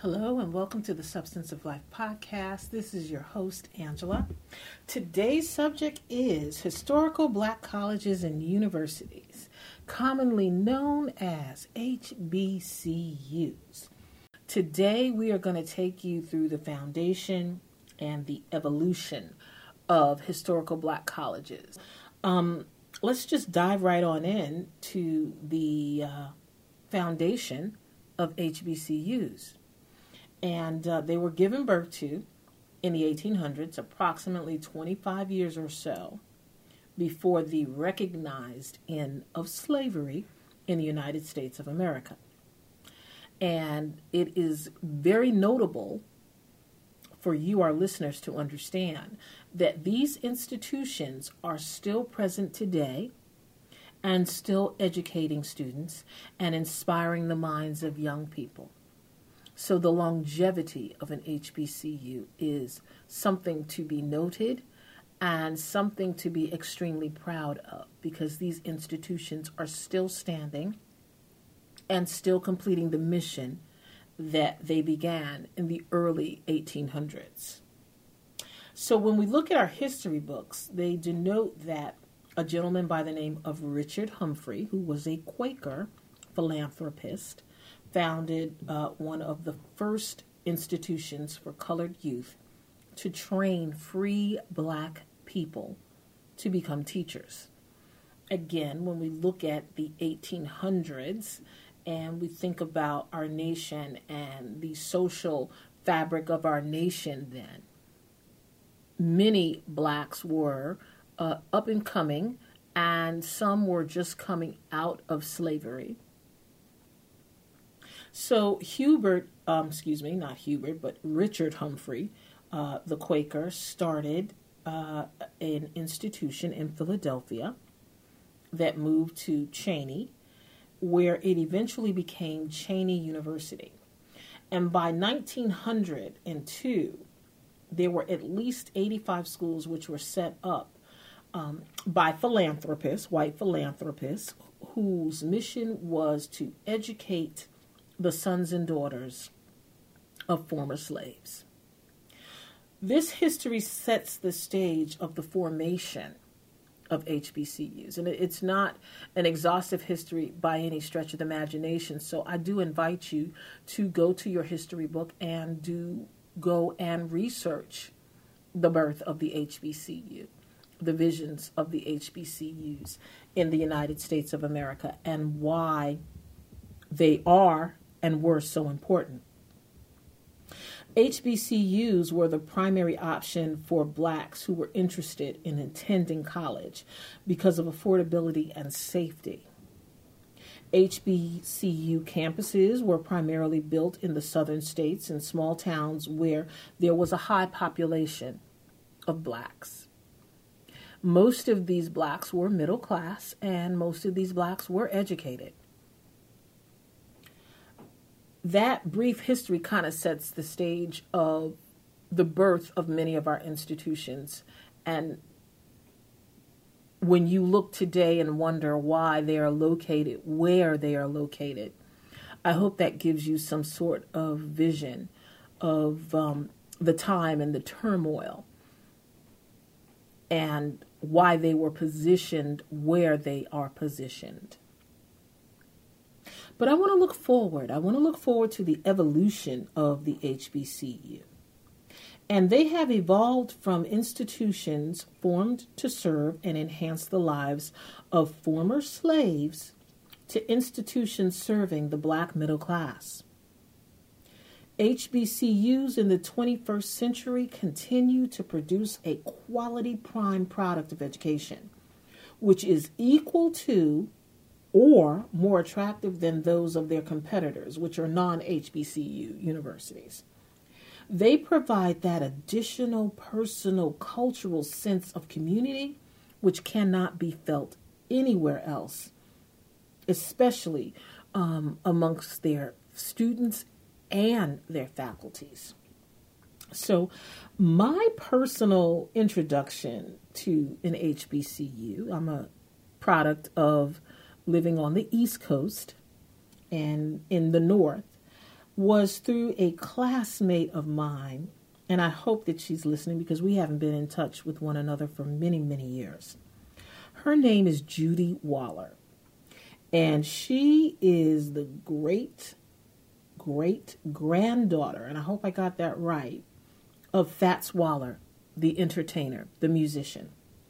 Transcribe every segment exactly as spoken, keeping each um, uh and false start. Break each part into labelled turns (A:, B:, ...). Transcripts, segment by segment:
A: Hello and welcome to the Substance of Life podcast. This is your host, Angela. Today's subject is historical black colleges and universities, commonly known as H B C Us. Today we are going to take you through the foundation and the evolution of historical black colleges. Um, let's just dive right on in to the uh, foundation of H B C Us. And uh, they were given birth to in the eighteen hundreds, approximately twenty-five years or so before the recognized end of slavery in the United States of America. And it is very notable for you, our listeners, to understand that these institutions are still present today and still educating students and inspiring the minds of young people. So the longevity of an H B C U is something to be noted and something to be extremely proud of, because these institutions are still standing and still completing the mission that they began in the early eighteen hundreds. So when we look at our history books, they denote that a gentleman by the name of Richard Humphrey, who was a Quaker philanthropist, founded uh, one of the first institutions for colored youth to train free black people to become teachers. Again, when we look at the eighteen hundreds and we think about our nation and the social fabric of our nation then, many blacks were uh, up and coming, and some were just coming out of slavery. So Hubert, um, excuse me, not Hubert, but Richard Humphrey, uh, the Quaker, started uh, an institution in Philadelphia that moved to Cheyney, where it eventually became Cheyney University. And by nineteen hundred two, there were at least eighty-five schools which were set up um, by philanthropists, white philanthropists, whose mission was to educate the sons and daughters of former slaves. This history sets the stage of the formation of H B C Us. And it's not an exhaustive history by any stretch of the imagination. So I do invite you to go to your history book and do go and research the birth of the H B C U, the visions of the H B C Us in the United States of America, and why they are and were so important. H B C Us were the primary option for blacks who were interested in attending college because of affordability and safety. H B C U campuses were primarily built in the southern states in small towns where there was a high population of blacks. Most of these blacks were middle class, and most of these blacks were educated. That brief history kind of sets the stage of the birth of many of our institutions. And when you look today and wonder why they are located, where they are located, I hope that gives you some sort of vision of um, the time and the turmoil and why they were positioned where they are positioned. But I want to look forward. I want to look forward to the evolution of the H B C U. And they have evolved from institutions formed to serve and enhance the lives of former slaves to institutions serving the black middle class. H B C Us in the twenty-first century continue to produce a quality prime product of education, which is equal to or more attractive than those of their competitors, which are non-H B C U universities. They provide that additional personal cultural sense of community which cannot be felt anywhere else, especially um, amongst their students and their faculties. So my personal introduction to an H B C U, I'm a product of living on the East Coast and in the North. was through a classmate of mine, and I hope that she's listening because we haven't been in touch with one another for many, many years. Her name is Judy Waller, and she is the great, great granddaughter, and I hope I got that right, of Fats Waller, the entertainer, the musician.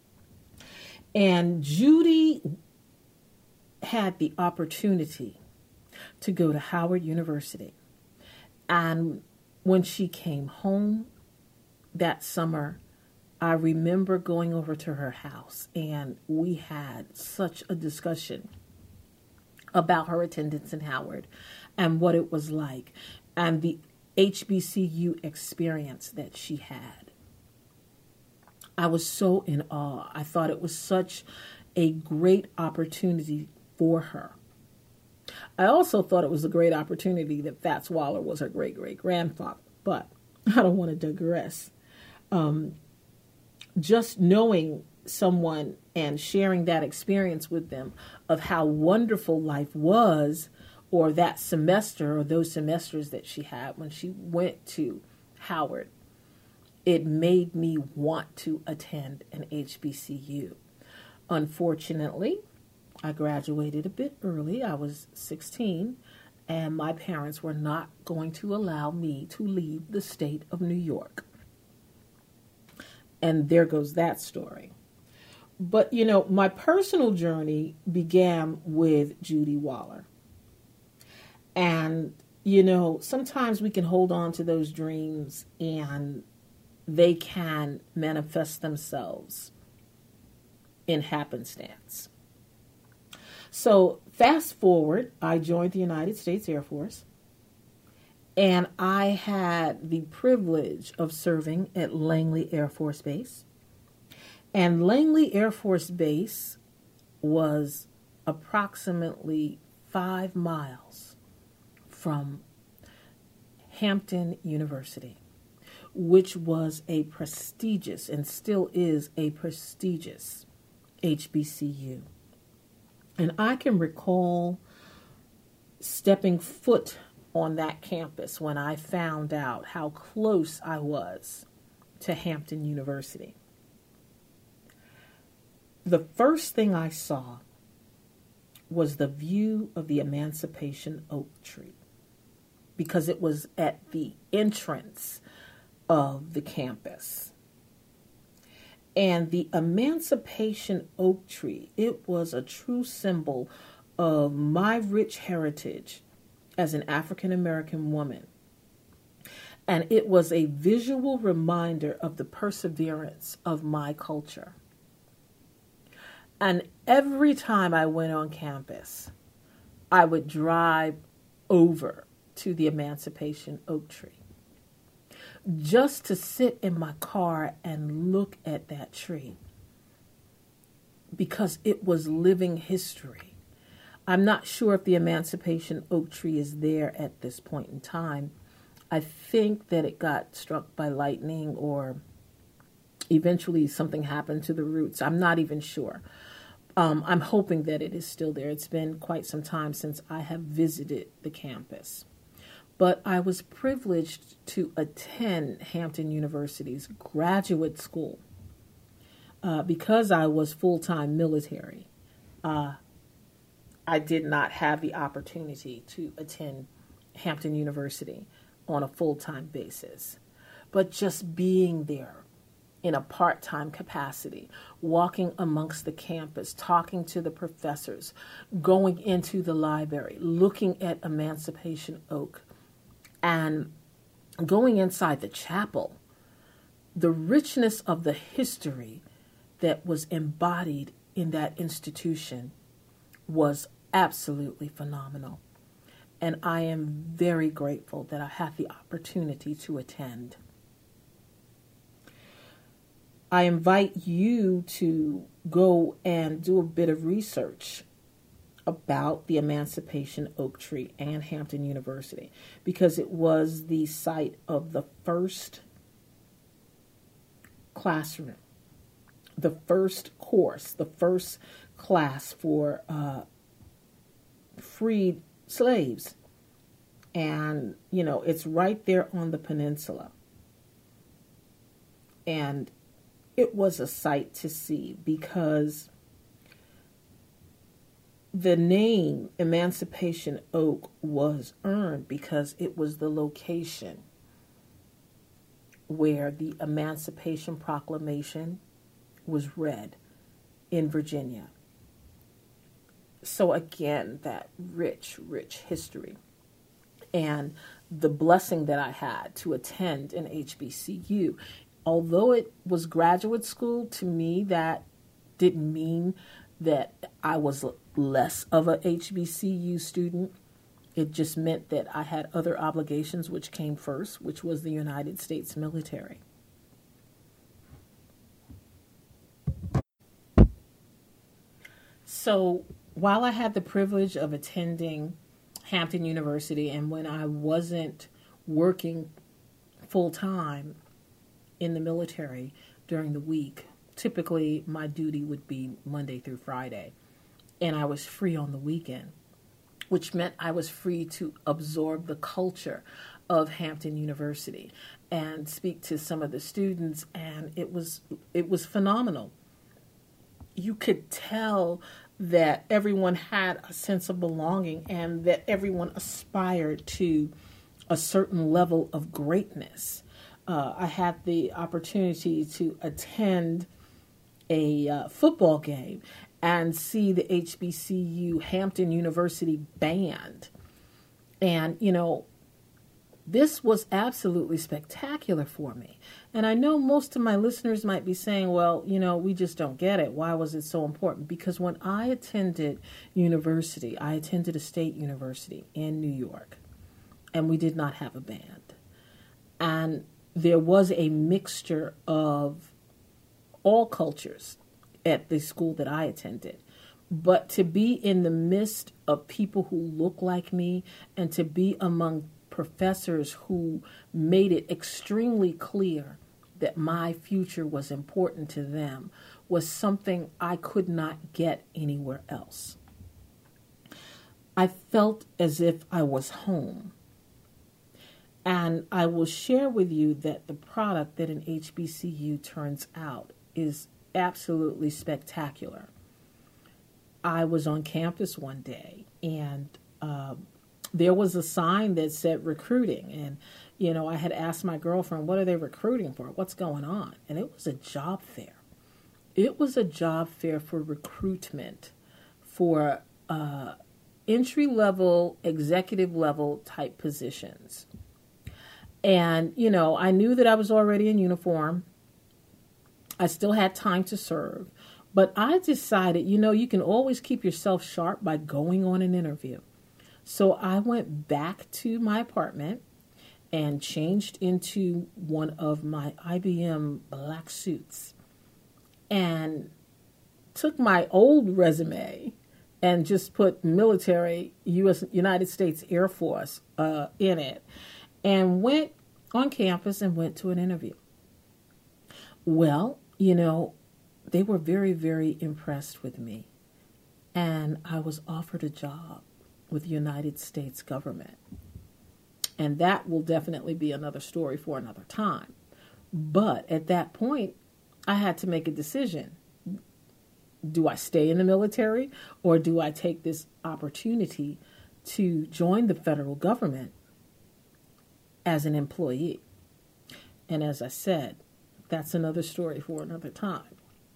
A: And Judy had the opportunity to go to Howard University. And when she came home that summer, I remember going over to her house and we had such a discussion about her attendance in Howard and what it was like and the H B C U experience that she had. I was so in awe. I thought it was such a great opportunity for her. I also thought it was a great opportunity that Fats Waller was her great-great-grandfather, but I don't want to digress. Um, just knowing someone and sharing that experience with them of how wonderful life was, or that semester or those semesters that she had when she went to Howard, it made me want to attend an H B C U. Unfortunately, I graduated a bit early. I was sixteen, and my parents were not going to allow me to leave the state of New York. And there goes that story. But, you know, my personal journey began with Judy Waller. And, you know, sometimes we can hold on to those dreams and they can manifest themselves in happenstance. So fast forward, I joined the United States Air Force, and I had the privilege of serving at Langley Air Force Base. And Langley Air Force Base was approximately five miles from Hampton University, which was a prestigious and still is a prestigious H B C U. And I can recall stepping foot on that campus when I found out how close I was to Hampton University. The first thing I saw was the view of the Emancipation Oak Tree, because it was at the entrance of the campus. And the Emancipation Oak Tree, it was a true symbol of my rich heritage as an African American woman. And it was a visual reminder of the perseverance of my culture. And every time I went on campus, I would drive over to the Emancipation Oak Tree just to sit in my car and look at that tree, because it was living history. I'm not sure if the Emancipation Oak Tree is there at this point in time. I think that it got struck by lightning or eventually something happened to the roots. I'm not even sure. Um, I'm hoping that it is still there. It's been quite some time since I have visited the campus. But I was privileged to attend Hampton University's graduate school uh, because I was full-time military. Uh, I did not have the opportunity to attend Hampton University on a full-time basis. But just being there in a part-time capacity, walking amongst the campus, talking to the professors, going into the library, looking at Emancipation Oak, and going inside the chapel, the richness of the history that was embodied in that institution was absolutely phenomenal. And I am very grateful that I had the opportunity to attend. I invite you to go and do a bit of research about the Emancipation Oak Tree and Hampton University, because it was the site of the first classroom, the first course, the first class for uh, freed slaves And, you know, it's right there on the peninsula. And it was a sight to see because the name Emancipation Oak was earned because it was the location where the Emancipation Proclamation was read in Virginia. So again, that rich, rich history. And the blessing that I had to attend an H B C U, although it was graduate school, to me that didn't mean that I was less of a H B C U student. It just meant that I had other obligations which came first, which was the United States military. So while I had the privilege of attending Hampton University, and when I wasn't working full-time in the military during the week, typically my duty would be Monday through Friday, and I was free on the weekend, which meant I was free to absorb the culture of Hampton University and speak to some of the students, and it was it was phenomenal. You could tell that everyone had a sense of belonging and that everyone aspired to a certain level of greatness. Uh, I had the opportunity to attend a uh, football game and see the H B C U Hampton University band. And, you know, this was absolutely spectacular for me. And I know most of my listeners might be saying, well, you know, we just don't get it. Why was it so important? Because when I attended university, I attended a state university in New York, and we did not have a band. And there was a mixture of all cultures at the school that I attended. But to be in the midst of people who look like me and to be among professors who made it extremely clear that my future was important to them was something I could not get anywhere else. I felt as if I was home. And I will share with you that the product that an H B C U turns out is absolutely spectacular. I was on campus one day, and uh, there was a sign that said recruiting. And, you know, I had asked my girlfriend, what are they recruiting for? What's going on? And it was a job fair. It was a job fair for recruitment for uh, entry-level, executive-level type positions. And, you know, I knew that I was already in uniform. I still had time to serve. But I decided, you know, you can always keep yourself sharp by going on an interview. So I went back to my apartment and changed into one of my I B M black suits and took my old resume and just put military U S United States Air Force uh, in it and went on campus and went to an interview. Well, you know, they were very, very impressed with me, and I was offered a job with the United States government. And that will definitely be another story for another time. But at that point, I had to make a decision. Do I stay in the military, or do I take this opportunity to join the federal government as an employee? And as I said, that's another story for another time.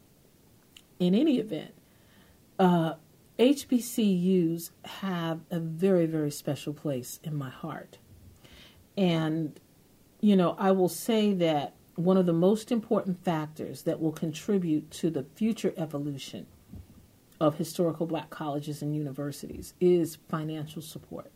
A: In any event, uh, H B C Us have a very, very special place in my heart. And, you know, I will say that one of the most important factors that will contribute to the future evolution of historical black colleges and universities is financial support.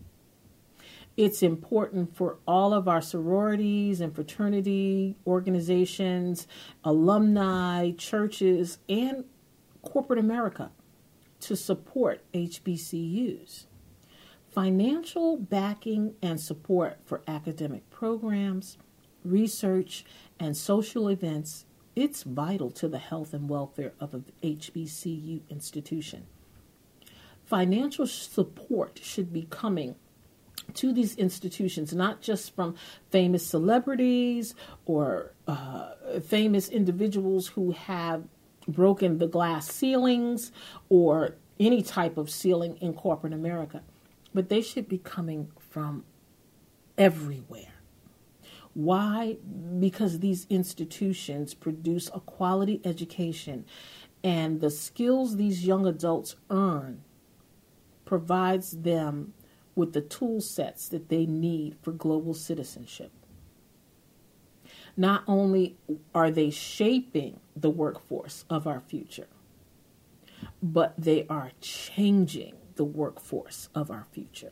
A: It's important for all of our sororities and fraternity organizations, alumni, churches, and corporate America to support H B C Us. Financial backing and support for academic programs, research, and social events, it's vital to the health and welfare of an H B C U institution. Financial support should be coming to these institutions, not just from famous celebrities or uh, famous individuals who have broken the glass ceilings or any type of ceiling in corporate America, but they should be coming from everywhere. Why? Because these institutions produce a quality education, and the skills these young adults earn provides them with the tool sets that they need for global citizenship. Not only are they shaping the workforce of our future, but they are changing the workforce of our future.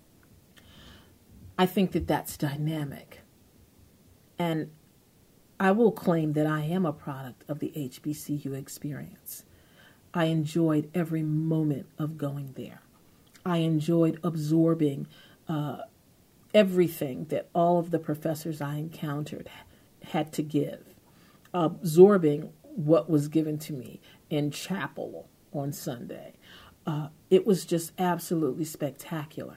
A: I think that that's dynamic. And I will claim that I am a product of the H B C U experience. I enjoyed every moment of going there. I enjoyed absorbing uh, everything that all of the professors I encountered had to give, absorbing what was given to me in chapel on Sunday. Uh, it was just absolutely spectacular.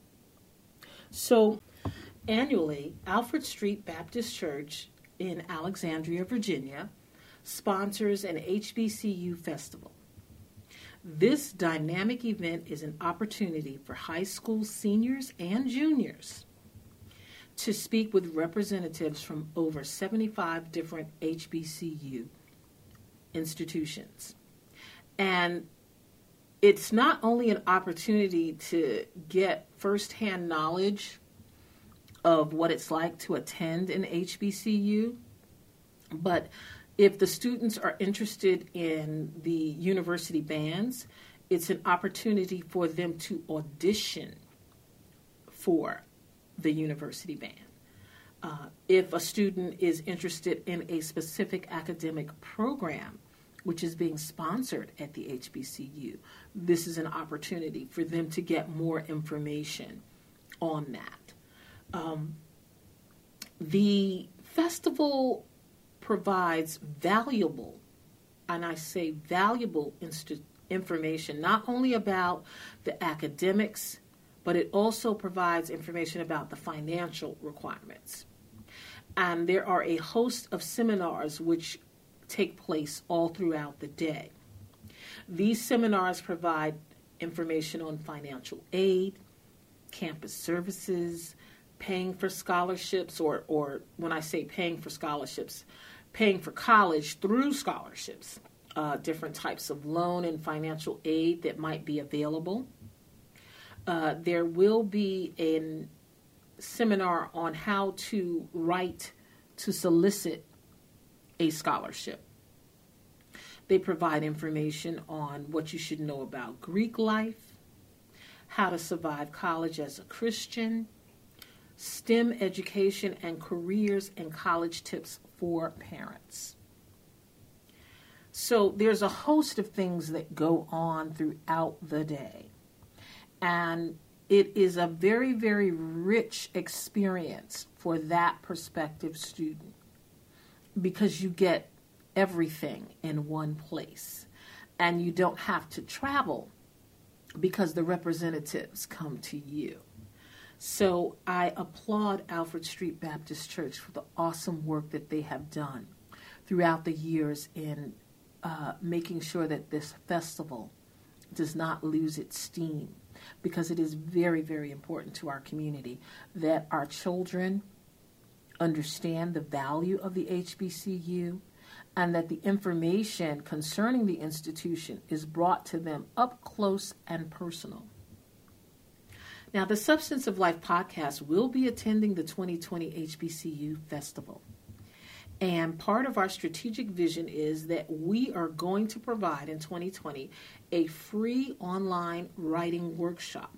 A: So annually, Alfred Street Baptist Church in Alexandria, Virginia, sponsors an H B C U festival. This dynamic event is an opportunity for high school seniors and juniors to speak with representatives from over seventy-five different H B C U institutions. And it's not only an opportunity to get firsthand knowledge of what it's like to attend an H B C U, but if the students are interested in the university bands, it's an opportunity for them to audition for the university band. Uh, if a student is interested in a specific academic program, which is being sponsored at the H B C U, this is an opportunity for them to get more information on that. Um, the festival provides valuable, and I say valuable inst- information, not only about the academics, but it also provides information about the financial requirements. And there are a host of seminars which take place all throughout the day. These seminars provide information on financial aid, campus services, paying for scholarships, or, or when I say paying for scholarships, paying for college through scholarships, uh, different types of loan and financial aid that might be available. Uh, there will be a seminar on how to write to solicit a scholarship. They provide information on what you should know about Greek life, how to survive college as a Christian, STEM education and careers and college tips for parents. So there's a host of things that go on throughout the day. And it is a very, very rich experience for that prospective student because you get everything in one place. And you don't have to travel because the representatives come to you. So I applaud Alfred Street Baptist Church for the awesome work that they have done throughout the years in uh, making sure that this festival does not lose its steam, because it is very, very important to our community that our children understand the value of the H B C U and that the information concerning the institution is brought to them up close and personal. Now, the Substance of Life podcast will be attending the twenty twenty H B C U Festival. And part of our strategic vision is that we are going to provide in twenty twenty a free online writing workshop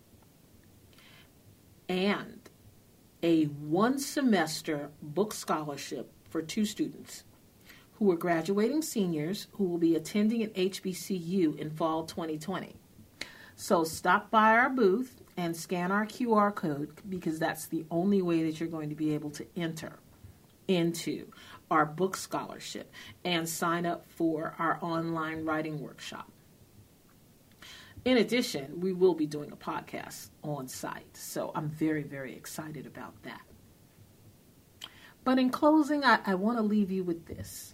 A: and a one semester book scholarship for two students who are graduating seniors who will be attending an H B C U in fall twenty twenty. So stop by our booth and scan our Q R code, because that's the only way that you're going to be able to enter into our book scholarship and sign up for our online writing workshop. In addition, we will be doing a podcast on site, so I'm very, very excited about that. But in closing, I, I want to leave you with this.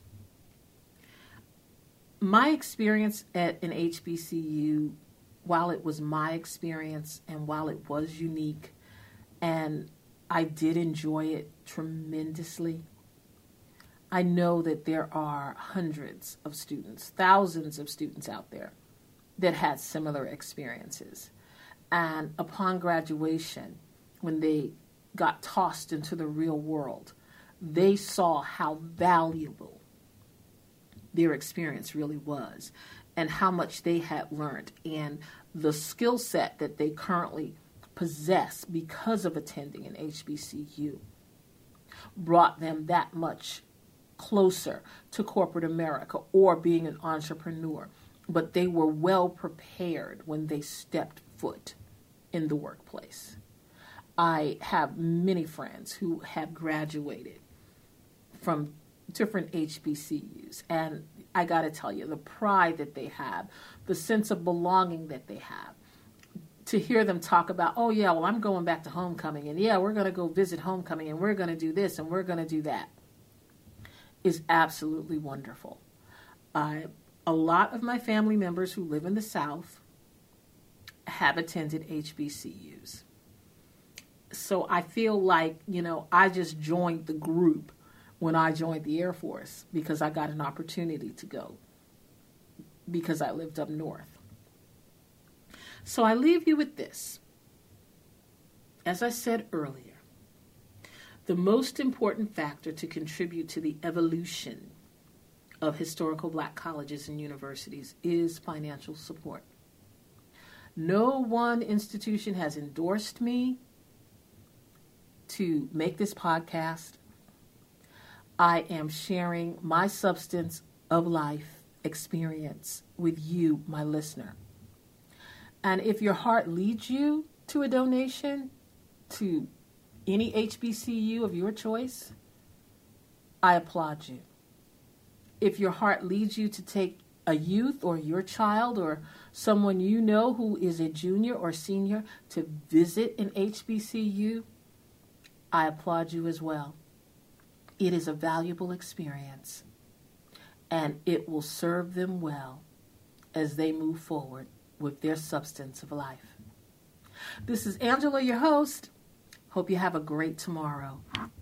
A: My experience at an H B C U, while it was my experience and while it was unique, and I did enjoy it tremendously, I know that there are hundreds of students, thousands of students out there that had similar experiences. And upon graduation, when they got tossed into the real world, they saw how valuable their experience really was and how much they had learned, and the skill set that they currently possess because of attending an H B C U brought them that much closer to corporate America or being an entrepreneur. But they were well prepared when they stepped foot in the workplace. I have many friends who have graduated from different H B C Us, and I got to tell you, the pride that they have, the sense of belonging that they have, to hear them talk about, oh yeah, well, I'm going back to homecoming, and yeah, we're going to go visit homecoming, and we're going to do this, and we're going to do that, is absolutely wonderful. I, a lot of my family members who live in the South have attended H B C Us. So I feel like, you know, I just joined the group when I joined the Air Force because I got an opportunity to go because I lived up north. So I leave you with this. As I said earlier, the most important factor to contribute to the evolution of historical black colleges and universities is financial support. No one institution has endorsed me to make this podcast. I am sharing my substance of life experience with you, my listener. And if your heart leads you to a donation to any H B C U of your choice, I applaud you. If your heart leads you to take a youth or your child or someone you know who is a junior or senior to visit an H B C U, I applaud you as well. It is a valuable experience, and it will serve them well as they move forward with their substance of life. This is Angela, your host. Hope you have a great tomorrow.